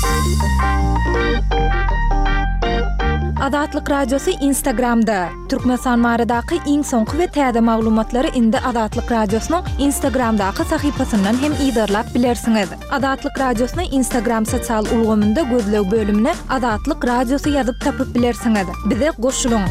Adatlyk radiosu Instagramda. Türkmenistan maradaky iň soňky we täze maglumatlary indi Adatlyk radiosynyň Instagramdaky sahypasyndan hem ýydarlap bilersiňiz. Adatlyk radiosyny Instagram sosial ulgamynda gözlew bölümine Adatlyk radiosu ýazyp tapyp bilersiňiz. Bize goşulyň.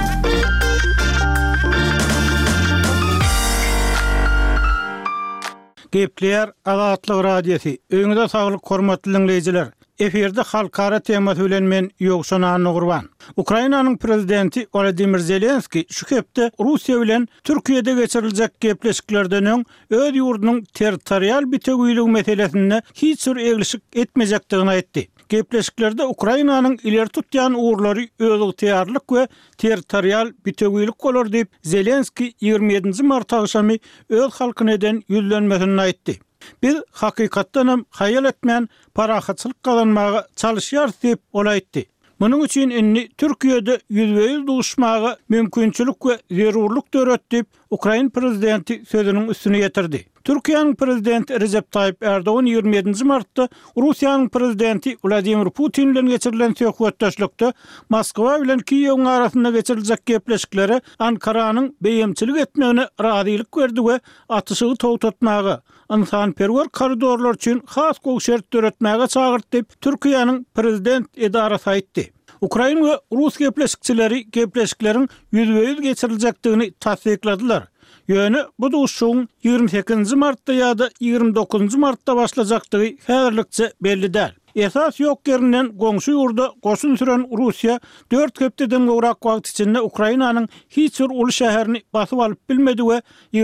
Gepler Adatlyk radiosu. Öňüňizde saglyk hormatly dinleýijiler. Eferde halkara temat bilen men Ýogşan Gurban. Ukrainanyň prezidenti Volodymyr Zelenski şu hepde Russiýa bilen Türkiýede geçiriljek gepleşiklerden öň öz ýurdunyň territorial bitegüýligi meselesinde hiç bir egişik etmejekdigini aýtdy. Gepleşiklerde Ukrainanyň ileri tutýan uğurlary öz ýygytarlyk we territorial bitegüýlik bolar diýip Zelenski 27 mart agşamy öz halkyna eden ýüzlenmesini aýtdy. Biz hakykatdan hem hayal etmeyen parahatçılık kazanmağa çalışýar diýip olaytdy. Munyň üçin inni Türkiýede ýüzbeýiz duşmagy mümkinçilik we zerurluk döretdi. Ukraina prezidenti sözüniň üstüne ýetirdi. Türkiýanyň prezidenti Recep Tayyip Erdoğan 27 martda Russiýanyň prezidenti Vladimir Putin bilen geçirilen söhbetdeşlikde Moskwa bilen Kiýew arasynda geçiriljek gepleşiklere Ankaranyň beýemçilik etmegine razylyk berdi we atışygy towtatmagy, insanperwer koridorlar üçin has gowşert döretmäge çagyrtdy diýip Türkiýanyň prezident edarasy aýtdy. Ukraina we Rus gepleşikçileri gepleşikleriň ýüzbeýiz geçiriljekdigini tasdikladylar. Ýöne bu duşuň 28 martda ýa-da 29 martda başlajakdygy häzirlikçe belli däl. Esas ýok ýerinden goňşy ýurda goşun süren Russiýa 4 hepdeden gowrak wagt içinde Ukrainanyň hiç bir uly şäherini basyp alyp bilmedi we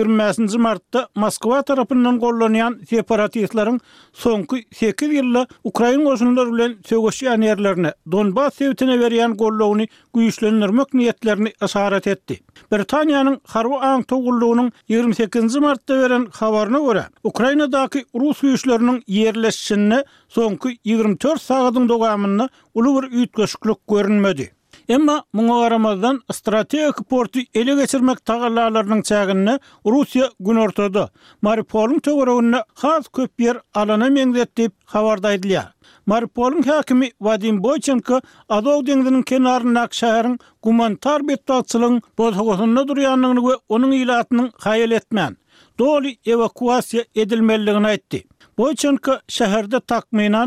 20 martda Moskwa tarapyndan gollanýan separatistlaryň soňky 8 ýylda Ukraina goşunlary bilen söwüşýän ýerlerine Donbas sewtine berýän gollawyny güýçlendirmek niýetlerini aşarat etdi. Britaniýanyň harby aňtogullygynyň 28 martda beren habaryna görä, Ukrainadaky Rus güýçleriniň ýerleşişine soňky 24 sagatyň dowamynda uly bir üýtgeşiklik görünmedi. Emma muňa garamazdan strategik porty ele geçirmek tagallalarynyň çägini Russiýa gün ortada Mariupolyň töweregine has köp ýer alana meňzet diýip habarda edilýär. Mariupolyň häkimi Vadim Boychenko Azov deňiziniň kenaryndaky şäheriň gumanitar betbaçylygyň bozgosunda durýanlygyny we onuň ilatynyň haýal etmän doly evakuasiýa edilmeligini aýtdy. Boychenko şäherde takminan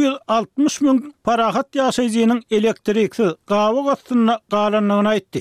160 000 parahat ýaşaýjynyň elektriksiz gawa gastyna galanlygyny aýtdy.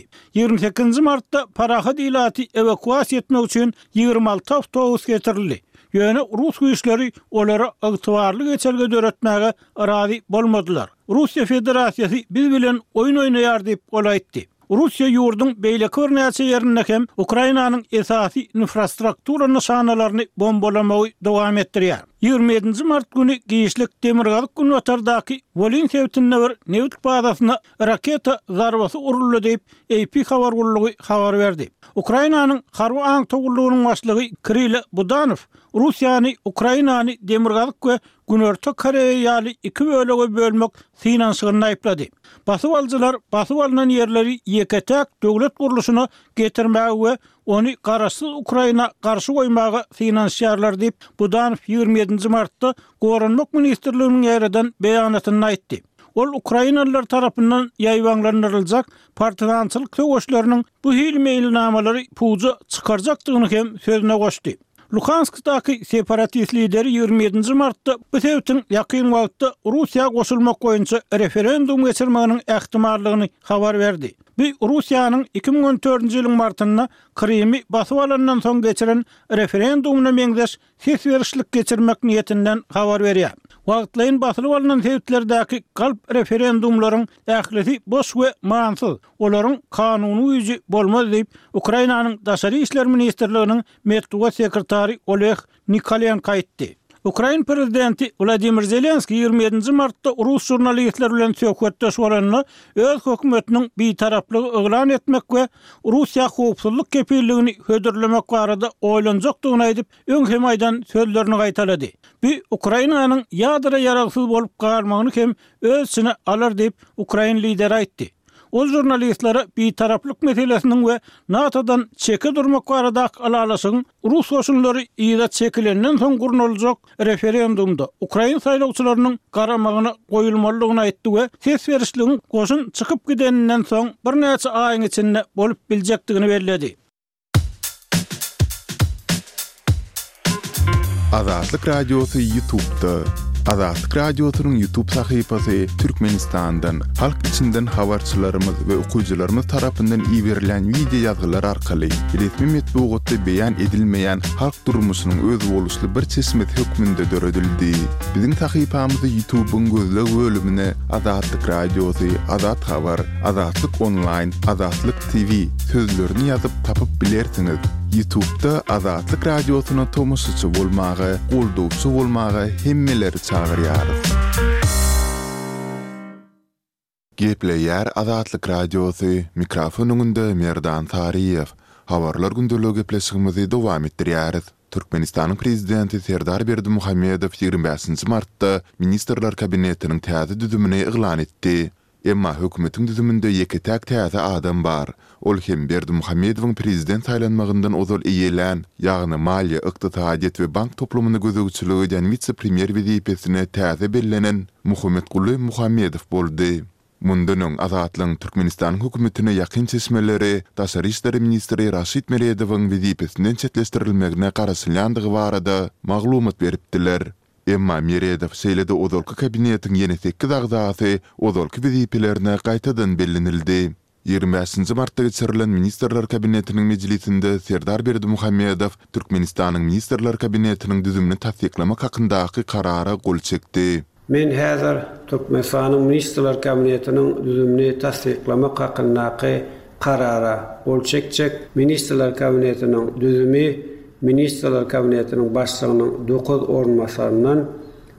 28 martda parahat ilaty evakuasiýa etmek üçin 26 awtobus getirildi. Ýöne Rus güýçleri olara ygtybarly geçerge döretmäge razy bolmadylar. Russiýa Federasiýasy biz bilen oýun oýnaýar diýip olaýtdy. Russiýa ýurduň beýleki bir näçe ýerinde hem Ukrainanyň esasy infrastruktura nişanalaryny bombalamagy dowam etdirýär. 27 mart güni giýişlik demirgalyk günwatardaky Volyn sewtinde bir newt bazasyna raketa zarbasy uruldy diýip AP habar gurulugy habar berdi. Ukrainanyň harby aňtogullygynyň başlygy Kirill Budanov Russiýany Ukrainany demirgalyk we Günörtü Koreýaly iki bölege bölmek finansygyny aýplady. Basyp alyjylar basyp alynan ýerleri ýeketek döwlet guruluşyna getirmäge we ony garaşsyz Ukraina garşy goýmagy finansiýarlar diýip Budanov 27 martda Goranmak ministrliginiň ýerden beýanatyny aýtdy. Ol Ukrainalılar tarapyndan ýaýwanlandyryljak partizançylyk söwüşleriniň bu hilmeýilnamalary puja çykarjakdygyny hem sözüne goşdy. Luhanskdaky separatist lideri 27 martda bu sewtin ýakyn wagtda Russiýa goşulmak boýunça referendum geçirmeginiň ähtimallygyny habar berdi. Bu Russiýanyň 2014-nji ýylyň martynda Krymy basyp alandan soň geçiren referendumuna meňzeş ses berişlik geçirmek niýetinden habar berýär. Wagtlaryň basyp alınan sewtlerdäki galp referendumlaryň ählisi boş we mansyz, olaryň kanuny ýüzi bolmaz diýip Ukrainanyň daşary işler ministrliginiň medeniýet sekretary Oleg Nikolenko aýtdy. Ukraina prezidenti Volodymyr Zelenski 27 martda Rus jurnalistler bilen söhbetdeş bolanyny öz hökümetiniň bitaraplygy eglan etmek we Russiýa howpsuzlyk kepilligini hödürlemek barada oýlanjakdygyny aýdyp öňhe maýdan sözlerini gaýtalady. Bu Ukrainanyň ýadyra ýaragsyz bolup galmagyny hem öz içine alar diýip Ukraina lideri aýtdy. ol jurnalistlere bir taraplyk meselesinin we NATO'dan çeke durmak barada alalaşyň Rus goşunlary ýa-da çekilenden soň gurnuljak referendumda Ukraina saýlawçylarynyň garamagyna goýulmalygyny aýtdy we ses berişligiň goşun çykyp gideninden soň bir näçe aýyň içinde bolup biljekdigini bellädi. Azatlyk Radiosu YouTube'da. Azatlyk Radiosu'nun YouTube sahypasy Türkmenistan'dan, halk içinden habarçylarymyz we okuwçylarymyz tarapyndan iýerilen video ýazgylar arkaly resmi metbuatda beýan edilmeýän halk durmuşynyň öz boluşly bir çeşmet hökmünde döredildi. Biziň sahypamyzy YouTube'un gözleg bölümine Azatlyk Radiosu, Azat Habar, Azatlyk Online, Azatlyk TV sözlerini ýazyp tapyp bilersiňiz. YouTube'da Azatlyk Radiosu'na tomoşaçy bolmagy, goldowçy bolmagy hemmeleri çağırýarys. Gepleýär Azatlyk Radiosu, mikrofon öňünde Merdan Tariýew. Habarlar gündeligi gepleşigimizi dowam etdirýäris. Türkmenistanyň prezidenti Serdar Berdimuhammedow 25 martda Ministrler Kabinetiniň täze düzümini eglan etdi. Emma hökümetiň düzüminde ýeki täze adam bar. Ol hem Berdimuhammedowyň prezident saýlanmagyndan ozal eýelen, ýagny maliýe, ykdysadyýet we bank toplumyny gözegçiligi eden vice-premier wezipesine täze bellenen Muhammed Muhammedow boldy. Mundan öň Azatlyň Türkmenistan hökümetine ýakyn çeşmeleri Daşary işler ministri Raşid Meredowyň wezipesinden çetleşdirilmegine garaşylýandygy barada maglumat beripdiler. Emma Meredow seýledi ozalky kabinetiň ýene 8 agzasy ozalky wezipelerine gaýtadan bellenildi. 25 martda geçirilen Ministrler Kabinetiniň mejlisinde Serdar Berdimuhammedow Türkmenistanyň Ministrler Kabinetiniň düzümini tasdiklamak hakyndaky karara gol çekdi. Men häzir Türkmenistanyň Ministrler Kabinetiniň düzümini tasdiklamak hakyndaky karara gol çekjek. Ministrler Kabinetiniň düzümi Ministrler Kabinetiniň başlygynyň 9 ornmasaryndan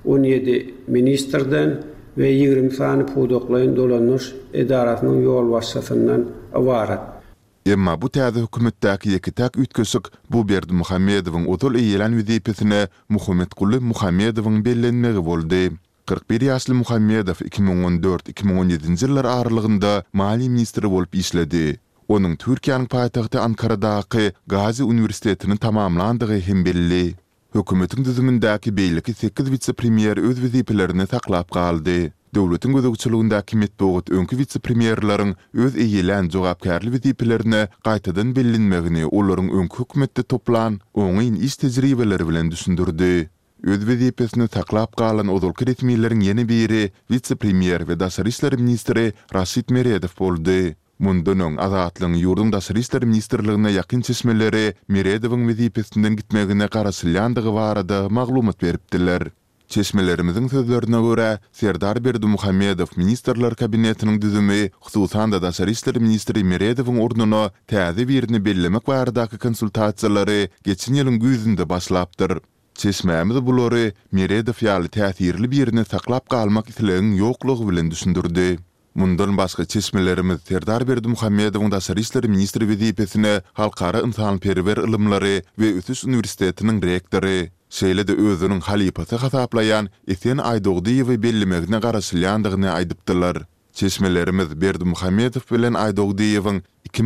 17 ministrden ve 20 sany pudoklaýyn dolanýyş edarasynyň ýol başçysyndan ibaret. Emma bu täze hökümetdäki ýekitäk ütkösük bu Berdimuhammedowyň ozal eýelen wezipesine Muhammed Muhammedowyň bellenmegi boldy. 41 ýaşly Muhammedow 2014-2017 ýyllar aralygynda maliýe ministri bolup işledi. Onun Türkiýanyň paýtagty Ankaradaky Gazi Üniversitetini tamamlandygy hem belli. Hökümetiň düzümindäki beýleki 8 vice-premier öz wezipelerini saklap galdy. Döwletiň gözegçiligindäki metbuat öňkü vice-premierleriň öz eýelen jogapkärli wezipelerini gaýtadan bellenmegini olaryň öňkü hökümetde toplan oňyň iş tejribeleri bilen düşündirdi. Öz wezipesini saklap galan ozalky resmiýetleriň ýene biri vice-premier we Daşary işler ministri Raşid Meredow boldy. Mundan öň Azatlyň ýurdun Daşary işler ministrligine ýakyn çeşmeleri Meredowyň wezipesinden gitmegine garaşylýandygy barada maglumat beripdiler. Çeşmelerimizin sözlerine göre Serdar Berdimuhammedow Ministrler Kabinetiniň düzümi, hususan da Daşary işler ministri Meredowyň ornuny täze birini bellemek baradaky konsultasiýalary geçen ýylyň güýzünde başlapdyr. Çeşmämiz bulary Meredow ýaly täsirli birini saklap galmak islegiň ýoklugy bilen düşündirdi. Mundan başga çeşmelerimiz Serdar Berdimuhammedowyň Daşary işler ministri wezipesine halkara ynsanperwer ilmlary we Üstüs Üniversitetiniň rektory şeýle-de özüniň halypasy hasaplayan Esen Aýdogdyýewy bellemegine garaşylýandygyny aýdypdylar. Çeşmelerimiz Berdimuhammedow bilen Aýdogdyýewiň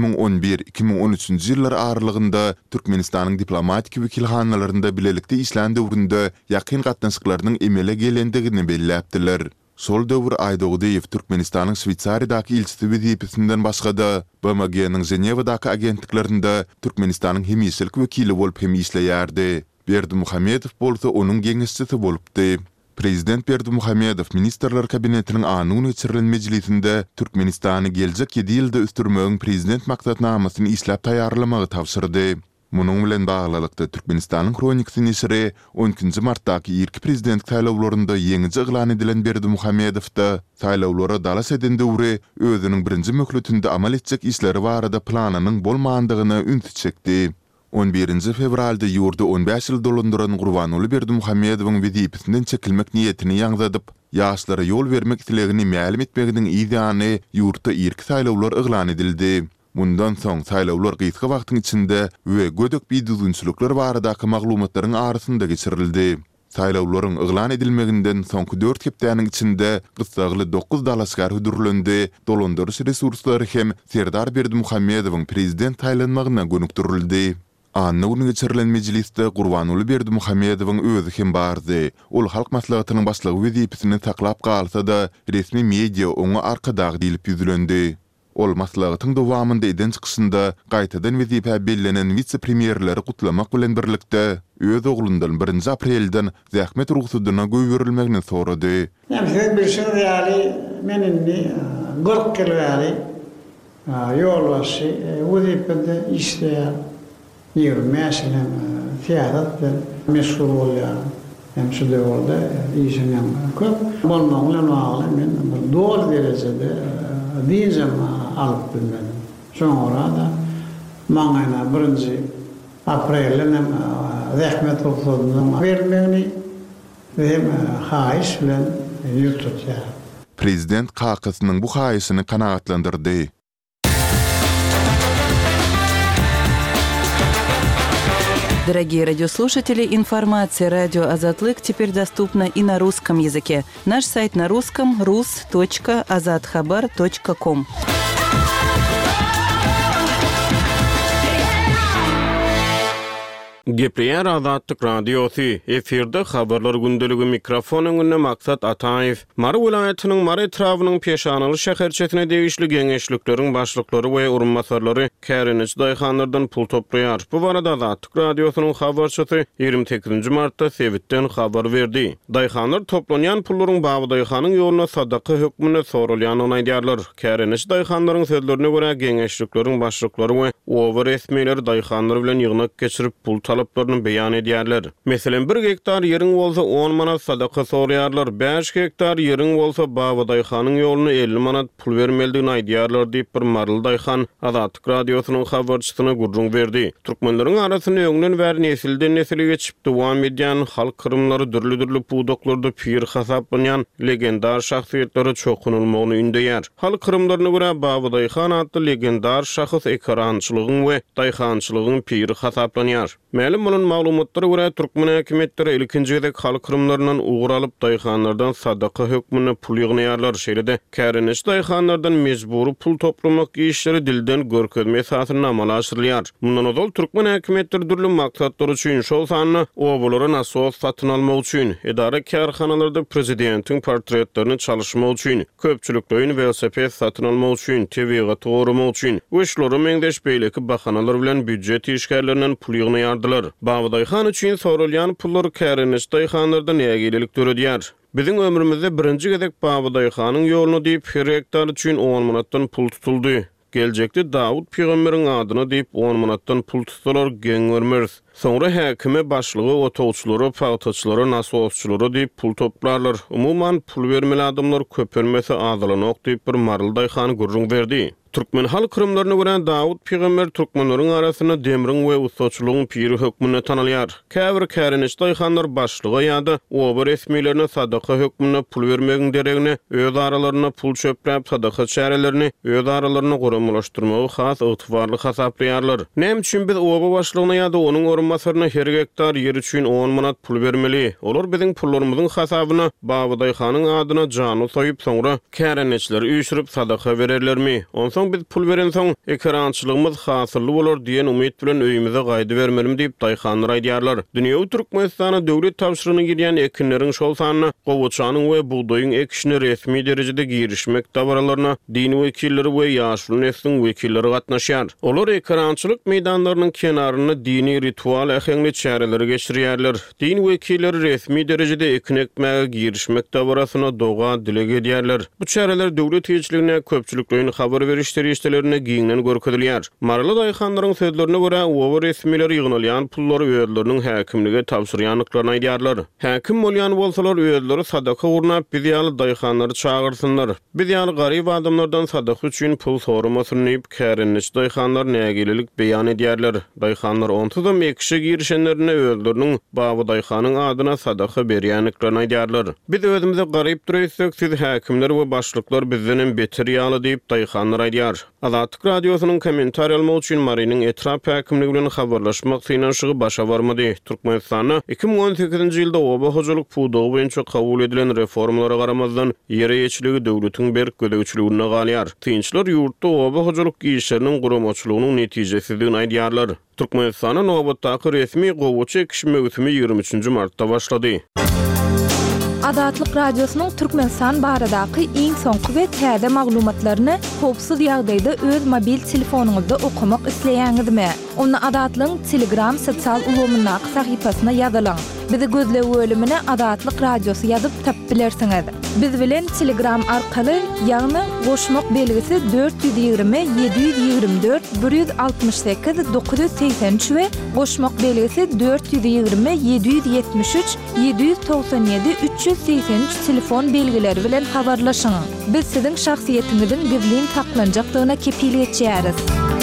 2011-2013 ýyllar aralygynda Türkmenistanyň diplomatik wekilhanlarynda bilelikde işlän döwründe ýakyn gatnaşyklarynyň emele gelendigini belläpdiler. Sol döwür Aýdogdyýew Türkmenistanyň Şwitsariýadaky ilçisi wezipesinden başga-da BMG-niň Ženewadaky agentliklerinde Türkmenistanyň hemýeşilik wekili bolup hem işleýärdi. Berdimuhammedow bolsa onuň geňeşçisi bolupdy. Prezident Berdimuhammedow Ministrler Kabinetiniň anyny geçirilen mejlisinde Türkmenistany geljek 7 ýylda üstürmegiň prezident maksatnamasyny işläp taýýarlamagy tapşyrdy. Munyň bilen baglykda Türkmenistanyň kronikasy nesiri 12 martdaky ilk prezident saýlawlarynda ýeňici eglan edilen Berdimuhammedow saýlawlara dalas eden döwri özüniň birinji möhletinde amal etjek işleri barada plananyň bolmagandygyny ünsüz çekdi. 11 fevralda ýurda 15 ýyl dolandyran Gurbanuly Berdimuhammedowyň wezipesinden çekilmek niýetini ýaňladyp, ýaşlara ýol bermek islegini ma'lum etmeginiň ýa-ni ýurtda ilk saýlawlar eglan edildi. Mundan soň saýlawlar gysga wagtyň içinde we gödök bir düzgünçilikler baradaky maglumatlaryň arasynda geçirildi. Saýlawlaryň yglan edilmeginden soňky 4 hepdäniň içinde gysgaly 9 dalaşgar hudurlandy. Dolandyrys resurslary hem Serdar Berdimuhammedowyň prezident taýlanmagyna gönükdirildi. Anna günü geçirilen mecliste Gurbanuly Berdimuhammedowyň özü hem bardy. Ol halk maslahatynyň başlygy wezipesini taklap galsa-da resmi media oňa arkadagy diýilip ýüzülendi. Ol maslahatyň dowamynda eden çykysynda gaýtadan wezipe bellenen vice-premierleri gutlamak bilen birlikde öz oglundan 1 aprelden zähmet ruhsudyna göýberilmegini sorady. Näme bir şey ýaly menini 40 kilo ýaly ýol başy wezipede işleýär. Mesela fiyadatlar meşgul oluyor. Hem şu devirde işim köp. Bolmağıyla bağlı ben doğru derecede diyeceğim alıp bilmedim. Sonra da mağayla 1. Aprel'den hem zahmet olsun vermeni hem haiş bilen yürütüyor. Prezident kakasının bu haişini kanaatlandırdı. Дорогие радиослушатели, информация «Радио Азатлык» теперь доступна и на русском языке. Наш сайт на русском – rus.azadkhabar.com. Gepleýär Azatlyk radiosu. Eferde habarlar gündeligi mikrofon öňünde Maksat Ataýew. Mary vilayatynyň Mary etrawynyň peşanaly şäherçesine degişli geňeşlikleriň başlyklary we urummasarlary Kärenç daýhanlardan pul toplaýar. Bu barada Azatlyk radiosynyň habarçysy 28 martda Sewitden habar berdi. Daýhanlar toplanýan pullaryň baby daýhanyň ýoluna sadaka hökmüne sorulýanyny aýdýarlar. Kärenç daýhanlaryň sözlerine görä geňeşlikleriň başlyklary we owa resmiler daýhanlar bilen ýygnak geçirip pul talaplarını beyan edýärler. Meselen 1 hektar ýeriň bolsa 10 manat sadaka sorýarlar, 5 hektar ýeriň bolsa baby daýhanyň ýoluna 50 manat pul bermeldigini aýdýarlar diýip bir Marly daýhan Azatlyk radiosynyň habarçysyna gurrun berdi. Türkmenleriň arasyny öňden bäri nesilden nesile geçip dowam edýän halk kırımlary dürli puwdoklarda pir hasaplanýan legendar şahsiýetlere çokunulmagyny ündäýär. Halk kırımlaryna görä baby daýhan adly legendar şahs ekrançylygyň we daýhançylygyň pir hasaplanýar. Ma'lum bolan maglumatlara görä Türkmen häkimetleri ilkinji gezek halk kırımlaryndan uğralyp daýhanlardan sadaka hökmüne pul ýygnaýarlar. Şeýle-de Kärenç daýhanlardan mejburi pul toplamak işleri dilden görkezme esasyna amala aşyrylýar. Mundan ozal Türkmen häkimetleri dürli maksatlar üçin şol sanyny obalara nasos satyn almak üçin, edara karhanalarda prezidentiň portretlerini çalışmak üçin, köpçülükden velosiped satyn almak üçin, tebigat gorumak üçin, weşlere meňdeş beýleki bahanalar bilen büdjet işgärlerinden pul ýygnaýar. Baby daýhan üçin sorulýan pullar Kärenç daýhanlardan nägelik töredýär. Biziň ömrümizde 1-nji gezek baby daýhanyň ýoluna diýip her hektar üçin 10 manatdan pul tutuldy. Geljekde Dawud peýgamberiň adyna diýip 10 manatdan pul tutsalar geň görmeriz. Sonra häkime başlygy otowçulary, pagtaçylary, nasosçulary diýip pul toplarlar. Umuman pul bermeli adamlar köpelmese azalanyk diýip bir Marly daýhany gurrun berdi. Türkmen halk kırımlarına göre Dawud peýgamber türkmenleriň arasyna demiriň we ustaçylygyň piri hökmüne tanylýar. Käbir Kärenç daýhanlar başlygy ýa-da oba resmilerine sadaka hökmüne pul bermegiň deregine öz aralaryna pul çöpläp sadaka çärelerini öz aralaryna goramlaşdyrmagy has ygtybarly hasaplaýarlar. Näme üçin biz oba başlygyna ýa-da onuň orunmasaryna her hektar ýer üçin 10 manat pul bermeli? Olar biziň pullarymyzyň hasabyna baby daýhanyň adyna jany soýup soňra Kärençleri üýşürip sadaka bererlermi? Biz pul veren soň ekrançylygymyz hasyrly bolar diýen umyt bilen öýümize gaýdy bermelim diýip daýhanlar aýdýarlar. Dünýä Türkmenistana döwlet tapşyrygyny girýän ekinleriň şol sanyny, gowaçanyň we buğdaýyň ekişine resmi derejede girişmek dabaralaryna dini wekilleri we ýaşly nesliniň wekilleri gatnaşýar. Olar ekrançylyk meýdanlarynyň kenaryna dini ritual ähengli çäreleri geçirýärler. Din wekilleri resmi derejede ekin ekmäge girişmek dabarasyna doga dilek edýärler. Bu çäreler döwlet ýeçiligine köpçülüklerini habar berýär. İşlerine giňden görkezilýär. Marly daýhanlaryň sözlerine görä owa resmiler ýygnalýan pullary öýleriniň häkimlige tapşyrýanlyklaryny aýdýarlar. Häkim bolýan bolsalar öýleri sadaka urnap biz ýaly daýhanlary çağırsynlar. Biz ýaly garyp adamlardan sadaka üçin pul soramasyny diýip Kärenç daýhanlar nägelik beýan edýärler. Daýhanlar onsuzam çekişe girişenlerine özlerinin Babudayxanyň adyna sadaka berýänliklerini aýdýarlar. Biz özümize garyp durýarsak, siz häkimler we başlyklar bizden beter ýaly diýip daýhanlar aýdýar. Azatlyk radiosynyň kommentar almak üçin Marynyň etrap häkimligi bilen habarlaşmak synanşygy başa barmady. Türkmenistana 2018-nji ýylda oba hojalyk pudugy boýunça kabul edilen reformalara garamazdan ýere ýeçiligi döwletiň berk gödägçiligine galýar. Tynçlar ýurtda oba hojalyk işleriniň guramaçylygynyň netijesizligini aýdýarlar. Türkmenistana nowatdaky resmi gowy çekiş mewsimi 23-nji martda başlady. Azatlyk radiosynyň Türkmenistan baradaky iň soňky we täze maglumatlaryny howpsuz ýagdaýda öz mobil telefonuňyzda okumak isleýäňizmi? Onu Azatlyň Telegram sosial ulgamyna sahypasyna ýazylaň. Bizi gözle bölümine Azatlyk radiosu ýazyp tapyp bilersiňiz. Biz bilen Telegram arkaly ýagny goşmak belgisi 420 724 168 983 we goşmak belgisi 420 773 797 383 telefon belgileri bilen habarlaşyň. Biz siziň şahsiýetiňizin gizlin saklanjakdygyna kepillik etýäris.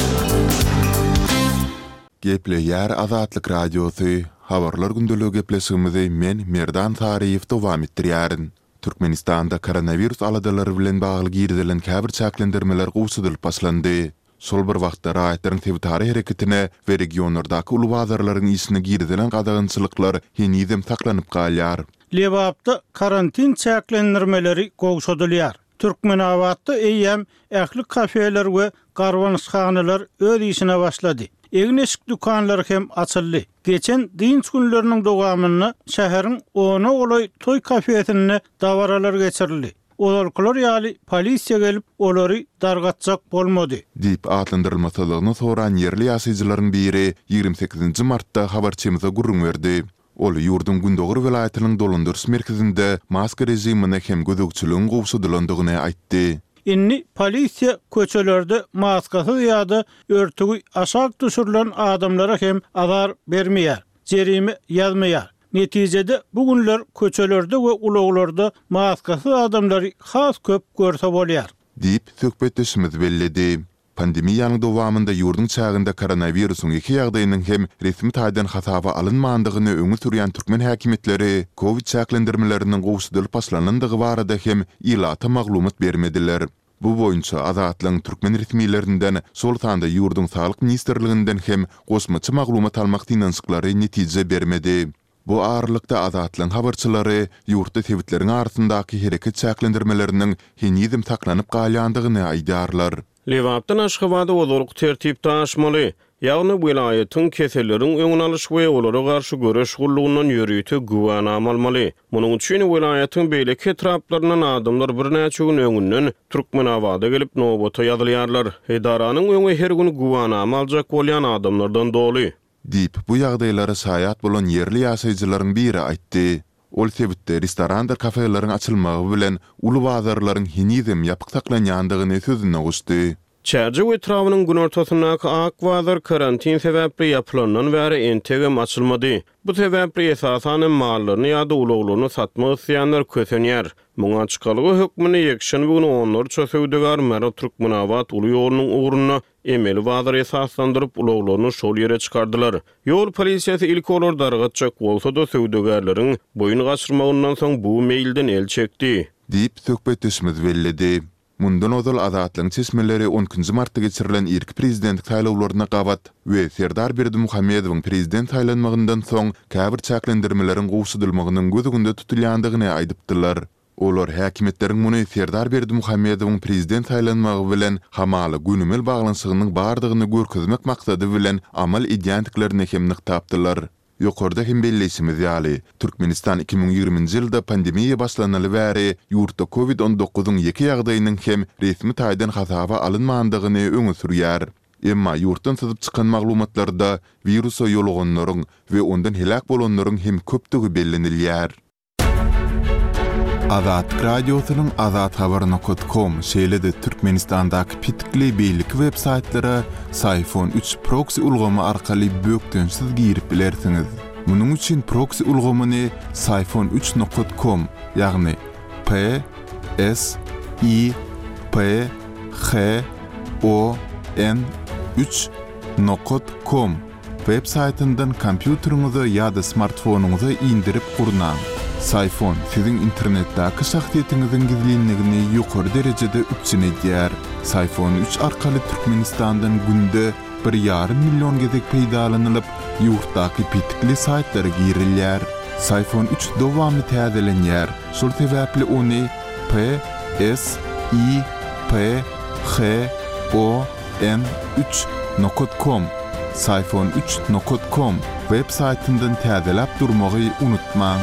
Gepleýär Azatlyk radiosu. Habarlar gündölügi gepleşigimizi men Merdan Tariýew dowam etdirýärin. Türkmenistanda koronavirus aladalary bilen bagly girdilen käbir çäklendirmeler gowsudylyp başlandy. Sol bir wagtda raýatlaryň tebitary hereketine we regionlardaky ulubazarlaryň isine girdilen gadagynçylyklar henizem saklanyp galýar. Lebapda karantin çäklendirmeleri gowşadylýar. Türkmenawatda eýem ähli kafeler we garwanysxanalar öz işine başlady. Egneşik dukanlar hem açıldy. Geçen dinç günleriniň dowamyny şäheriň ona olay toy kafesine dawaralar geçirildi. Olarlar ýaly polisiýa gelip olary dargatjak bolmady. Diýip atlandyrylmasalygyny soran yerli ýaşaýjylaryň biri 28-nji martda habarçymyza gurrun berdi. Ol ýurdun Gündoğur welaýatynyň dolandyrys merkezinde maska rejimine hem gödägçiligiň gowşudylandygyny aýtdy. Inni polisiýa köçelerde maskasyz ýa-da örtügi aşak düşürilen adamlara hem azar bermeýär, jerime ýazmaýar. Netijede bu günler köçelerde we ulaglarda maskasyz adamlary has köp görse bolýar. Diýip söhbetleşimiz belledi. Pandemiýanyň dowamında ýurdun çağında koronavirusyň iki ýagdaýynyň hem resmi taýdan hasaba alınmandygyny öňe sürýän türkmen häkimetleri Covid çäklendirmeleriniň gowşudylyp başlanandygy barada hem ilata maglumat bermediler. Bu boýunça Azatlyň türkmen resmiýetlerinden Sultanda ýurdun saglyk ministrliginden hem gosmaçy maglumat almak tinançyklary netije bermedi. Bu ağırlıkta Azatlyň habarçylary ýurtda tebitleriň arasyndaky hereket çäklendirmeleriniň henizem saklanyp galýandygyny aýdýarlar. Lewapdan Aşgabatda olarlyk tertipde aşmaly. Ýagny welaýatyň keseleriň öňüne alyş we olara garşy göreş gullugynyň ýörüýti güwannam almaly. Munyň üçin welaýatyň beýleki etraplarynyň adamlar bir näçe gün öňünden Türkmenawada gelip nowata ýazylýarlar. Edaranyň öňe her gün güwannam aljak bolýan adamlardan doly. Diýip bu ýagdaýlara saýat bolan yerli ýaşaýjylaryň biri aýtdy. Ol sebitde restoranlar, kafelerin açılmağı bilen ulu bazarlaryň henizem ýapyk saklanýandygyny sözüne guşdy. Çärje etrawynyň gün ortasyndaky akbazar karantin sebäpli ýapylanan bäri entegem açylmady. Bu sebäpli esasan mallaryny ýa-da uluglaryny satmak isleýänler kösenýär. Muňa çykalygy hökmüni ýekşen bugün onlar çösewdegar Merä Türkmenawat uly ýolunyň ugruna emeli bazar esaslandyryp uluglaryny şol ýere çykardylar. Ýol polisiýasy ilk olar dargatjak bolsa-da söwdegarlaryň boyun gaçyrmagyndan soň bu meýilden el çekdi. Diýip söhbetleşimiz belledi. Mundan ozal Azatlyň çeşmeleri 10-njy martda geçirilen ilk prezident saýlawlaryna gabat we Serdar Berdimuhammedowyň prezident saýlanmagyndan soň käbir çäklendirmeleriň gowşudylmagynyň gözüňde tutulýandygyny aýdypdylar. Olar häkimetleriň muny Serdar Berdimuhammedowyň prezident saýlanmagy bilen hamaly günümel baglanşygynyň bardygyny görkezmek maksady bilen amal edýändiklerini hem nyktapdylar. Ýokarda hem belleşimiz ýaly. Türkmenistan 2020-nji ýylda pandemiýa başlanaly bäri ýurtda Covid-19-nyň iki ýagdaýynyň hem resmi taýdan hasaba alynmandygyny öňe sürýär. Emma ýurtdan syzyp çykan maglumatlarda virusa ýoluganlaryň we ondan helak bolanlaryň hem köpdigi bellenilýär. Azat radiosynyň azathabar.com şeýlede Türkmenistandaky pitkli beýlik web saýtlary iPhone 3 proxy ulgamy arkaly bökdensiz girip bilersiňiz. Munyň üçin proxy ulgamyny iphone3.com ýagny PSIPHON3.com web saytyndan kompýuteriňize ýa-da smartfonuňyza indirip gurnaň. Sayfon sizin internetdäki şahsiýetiňiziň gizlinligini ýokary derejede üpçün edýär. Sayfon 3 arkaly Türkmenistandan günde 1,5 milyon gezek peýdalanylyp, ýurtdaky pitikli saytlara girilýär. Sayfon 3 dowamly täzelenýär. Şol sebäpli ony sayfon3.com sayfon3.com web saytyndan täzelep durmagy unutmaň.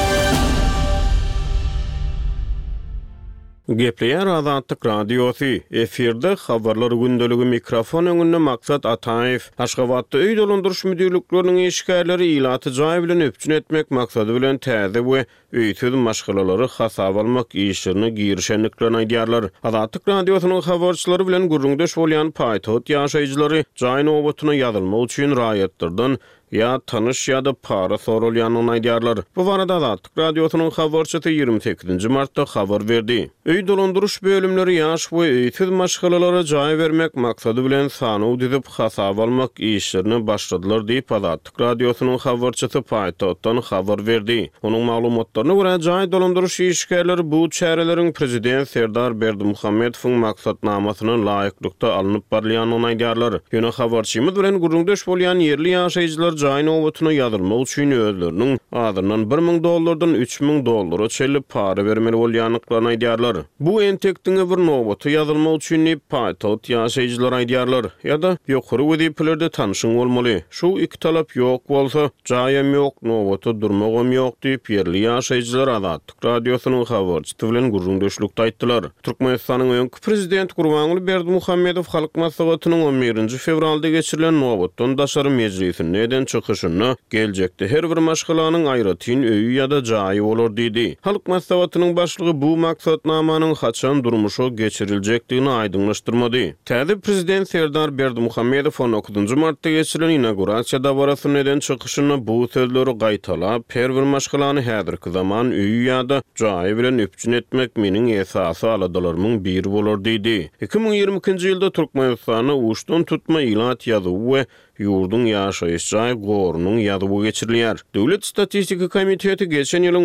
Gepleýär Azatlyk Radiosy. Efirde habarlar gündöligi mikrofon öňünde maksat Ataýew. Aşgabatda öý dolandyryş müdürlikleriniň işgärleri ilaty jaý bilen öpçün etmek maksady bilen täze we öýtüz maşgalalary hasap almak işlerini girişenliklerini aýdýarlar. Azatlyk Radiosynyň habarçylary bilen gurrundaş bolýan paýtot ýaşaýjylary jaý nobatyna ýazylmak üçin raýatlardan ya tanış ya da para sorulýanyny aýdýarlar. Bu barada Azatlyk Radiosynyň habarçysy 28 martda habar berdi. Öý dolandyryş bölümleri ýaş we öýtüz maşgalalara jaý bermek maksady bilen sany düzüp hasap almak işlerini başladylar diýip Azatlyk Radiosynyň habarçysy paýtotdan habar berdi. Onuň maglumatlaryna görä jaý dolandyryş işgärleri bu çäreleriň prezident Serdar Berdimuhammedowyň maksatnamasyna laýyklykda alınıp barýanyny aýdýarlar. Ýöne habarçymyz bilen gurrundaş bolýan yerli ýaşaýjylar jaý nobatyna ýazylmak üçin özleriniň adynyň $1,000 $3,000 çelip para bermeli bolýanyklaryny aýdýarlar. Bu entekdiňe bir nobaty ýazylmak üçin paýtot ýaşaýjylar aýdýarlar ýa-da ýokary weziplerde tanışyň bolmaly. Şu iki talap ýok bolsa, jaýam ýok, nobaty durmagam ýok diýip yerli ýaşaýjylar Azatlyk Radiosynyň habarçysy bilen gurrundaşlykda aýtdylar. Türkmenistanyň öňkü prezident Gurbanguly Berdimuhammedow halk maslahatynyň 11 fevralda geçirilen nobatdan daşary meclisinde çıkışını gelecekte her bir maşgalanyň aýratyn öýü ýa-da jaýy bolar diýdi. Halk maslahatynyň başlygy bu maksatnamanyň haçan durmuşa geçirilmekdigini aýdyňlaşdyrmady. Täze prezident Serdar Berdimuhammedow 19 martda geçirilen inaugurasiýa dawrasynyň çıkışyny bu sözleri gaýtalap, her bir maşgalany häzirki zaman öýü ýa-da jaýy bilen öpçün etmek meniň esasy aladalarymyň biri bolar diýdi. 2022-nji ýylda Türkmenistana uçdan tutma ilat ýazywy we ýurdun ýaşaýyş jaý gorunyň ýazywy geçirilýär. Döwlet Statistika Komiteti geçen ýylyň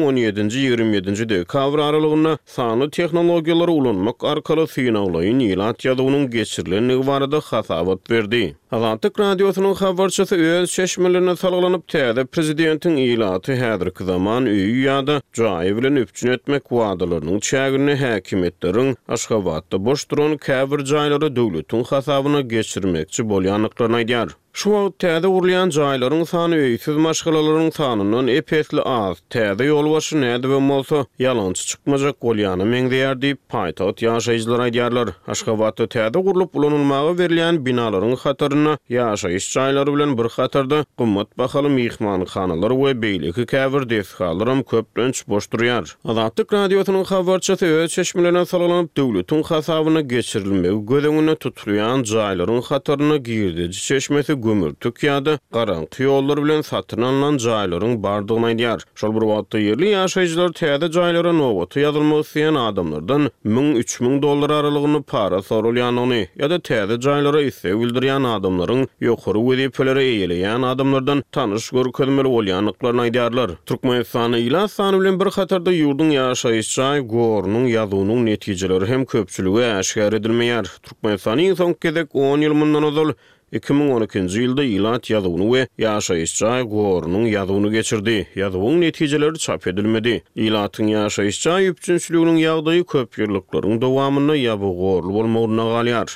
17-27 dekabr aralygyna sany tehnologiýalary ulanmak arkaly synaglaýyn ilat ýazywynyň geçirilenligi barada hasabat berdi. Azatlyk Radiosynyň habarçysy öz şeşmelerini salgylanyp täze prezidentiň ilaty häzirki zaman öýü ýa-da jaý bilen öpçün etmek wadalarynyň çägirini häkimetleriň Aşgabatda boş duran käbir jaýlary döwletiň hasabyna geçirmekçi bolýanyklaryny aýdýar. Şu wagt täze urlayan jaýlaryň sany öýsiz maşgalalaryň sanynyň epesli az. Täze ýolbaşy näde bolsa ýalançy çykmajak bolýany meňdeýär diýip paýtot ýaşaýjylar aýdýarlar. Aşgabatda täze gurulyp ulanylmagy berilýän binalaryň hataryna ýaşaýyş jaýlary bilen bir hatarda gymmat bahaly mehmanxanalar we beýleki käbir deshallarym köplenç boş durýar. Azatlyk Radiosynyň habarçysy öz çeşmelerini salgylanyp döwletiň hasabyna geçirilmegi gözeňine tutulýan jaýlaryň hataryna girdi. Çeşmesi gömürtük ýa-da garanky ýollar bilen satyn alynan jaýlaryň bardygyny aýdýar. Şol bir wagtda yerli ýaşaýjylar täze jaýlara nobaty ýazylmak isleýän adamlardan $1,000-3,000 aralygyny para sorulýanyny ýa-da täze jaýlara isleg bildirýän adamlaryň ýokary wezipeleri eýeleýän adamlardan tanış görkezmeli bolýanyklaryny aýdýarlar. Türkmenistany ila sany bilen bir hatarda ýurdun ýaşaýyş jaý gorunyň ýazywynyň netijeleri hem köpçüligi aşkar edilmeýär. Türkmenistanyň soňky gezek 10 ýyl mundan ozal 2012-nji ýylda ilat ýazywyny we ýaşaýyş jaý gorunyň ýazywyny geçirdi. Ýazywyň netijeleri çap edilmedi. Ilatyň ýaşaýyş jaý üpçünçiliginiň ýagdaýy köp ýyllyklaryň dowamyna ýa-da gorly bolmagyna galýar.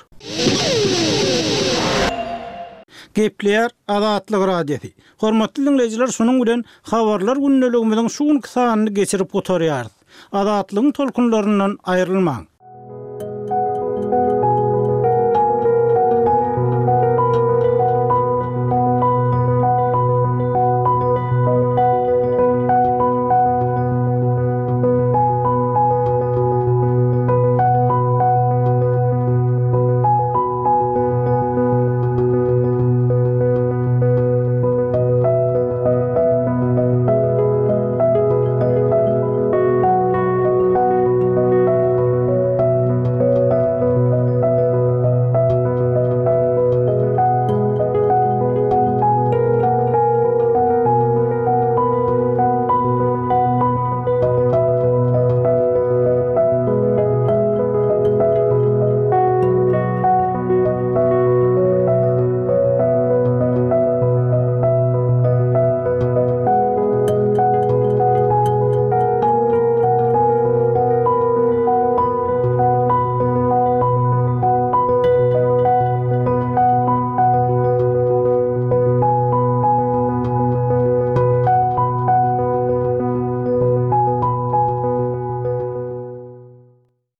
Gepleýär Azatlyk Radiosy. Hormatly dinleýijiler, şonuň bilen habarlar gündeligimiziň şu günkü sanyny geçirip oturýar. Azatlygyň tolkunlaryndan aýrylmaň.